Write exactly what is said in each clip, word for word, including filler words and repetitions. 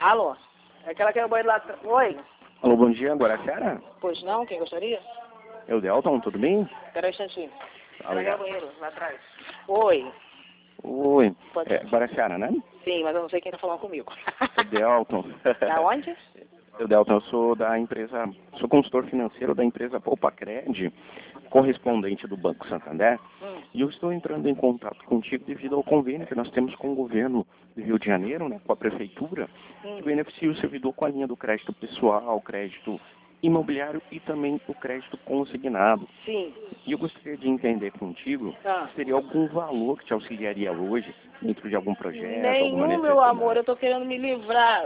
Alô? É aquela que é o banheiro lá atrás. Oi? Alô, bom dia, Guaraciara? Pois não, quem gostaria? É o Delton, tudo bem? Espera aí um instantinho. Ah, Ela é o obrigado. banheiro, lá atrás. Oi? Oi, Pode... é Guaraciara, né? Sim, mas eu não sei quem tá falando comigo. É o Delton. Da onde? Eu, Delton, eu sou da empresa, sou consultor financeiro da empresa Poupa Cred, correspondente do Banco Santander, Hum. e eu estou entrando em contato contigo devido ao convênio que nós temos com o governo do Rio de Janeiro, né, com a prefeitura, Hum. que beneficia o servidor com a linha do crédito pessoal, crédito imobiliário e também o crédito consignado. Sim. E eu gostaria de entender contigo Ah. se teria algum valor que te auxiliaria hoje dentro de algum projeto, alguma Nenhum, necessidade. meu amor, eu tô querendo me livrar.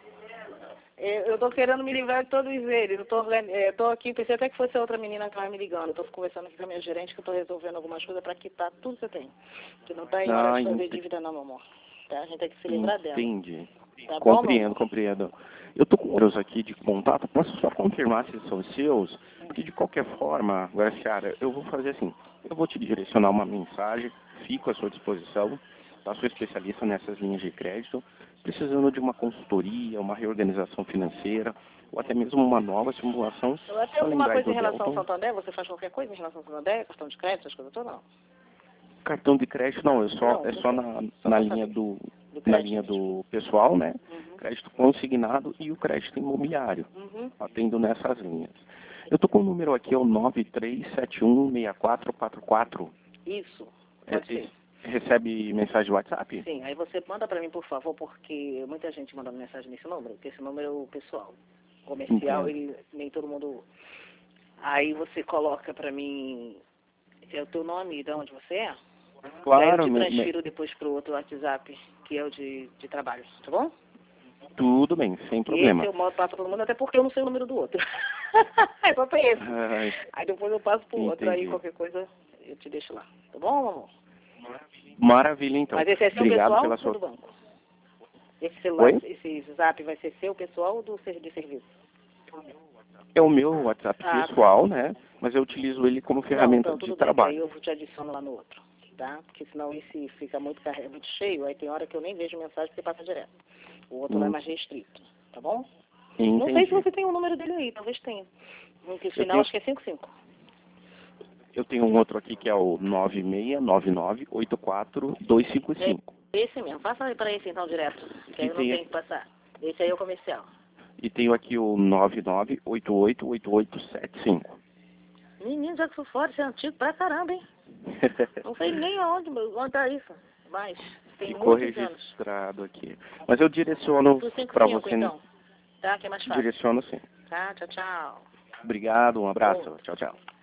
Eu eu tô querendo me livrar de todos eles. Eu tô, eu tô aqui, pensei até que fosse outra menina que estava me ligando. Eu tô conversando aqui com a minha gerente que eu tô resolvendo algumas coisas para quitar tudo que você tem. Que não tá em hora Ah, de fazer ente- dívida não, meu amor. Tá? A gente tem que se livrar dela. Entendi. Tá bom, meu Compreendo, amor? compreendo. Eu estou com números aqui de contato, posso só confirmar se são seus? Porque de qualquer forma, Guaraciara, eu vou fazer assim, eu vou te direcionar uma mensagem, fico à sua disposição, tá? Sou especialista nessas linhas de crédito, precisando de uma consultoria, uma reorganização financeira, ou até mesmo uma nova simulação, Ela tem só alguma lembrar aí coisa do em relação ao Delton. Santander? Você faz qualquer coisa em relação ao Santander? Cartão de crédito, essas coisas todas? Não. Cartão de crédito não, é só, Não, é não só sei. na, Só na pra linha saber. do Do na crédito linha mesmo. do pessoal, né? Uhum. Crédito consignado e o crédito imobiliário, Uhum. atendo nessas linhas. Eu tô com o número aqui, é o nove três sete um seis quatro quatro quatro. Isso. É, Pode ser. esse- recebe mensagem de WhatsApp? Sim, aí você manda pra mim, por favor, porque muita gente manda mensagem nesse número, porque esse número é o pessoal. Comercial, Entendo. ele, nem todo mundo... Aí você coloca pra mim, é o teu nome e de onde você é? Daí eu Claro, te me- me- transfiro depois pro outro WhatsApp, que é o de, de trabalho, tá bom? tudo bem, sem E esse problema. eu mando pra todo mundo, até porque eu não sei o número do outro. É só pra esse. Ai, Aí depois eu passo pro outro, aí entendi. qualquer coisa eu te deixo lá. Tá bom, amor? Maravilha, então. Mas esse é seu Obrigado pessoal pela ou sua... do banco? Esse celular, Oi? esse zap vai ser seu pessoal ou do ser- de serviço? É o meu WhatsApp Ah, tá. pessoal, né? Mas eu utilizo ele como Não, ferramenta então de tudo bem, que aí trabalho. eu te adiciono lá no outro, tá? Porque senão esse fica muito, carre... muito cheio, aí tem hora que eu nem vejo mensagem porque passa direto. O outro lá é Hum, mais restrito, tá bom? Entendi. Não sei se você tem o número dele aí, talvez tenha. No que Eu final tenho, acho que é cinco cinco. eu tenho um outro aqui que é o nove seis nove nove oito quatro dois cinco É cinco. esse mesmo, passa aí pra esse então direto, que aí E eu não tem, tenho que passar. Esse aí é o comercial. e tenho aqui o nove nove oito oito oito oito sete cinco. Menino, já que sou fora, isso é antigo pra caramba, hein? Não sei nem aonde, onde tá isso, mas tem Ficou muitos anos. registrado aqui. Mas eu direciono Pro cinco para cinco você. então, tá? Que é mais fácil. Direciono sim. Tá, tchau, tchau. Obrigado, um abraço. Outro. Tchau, tchau.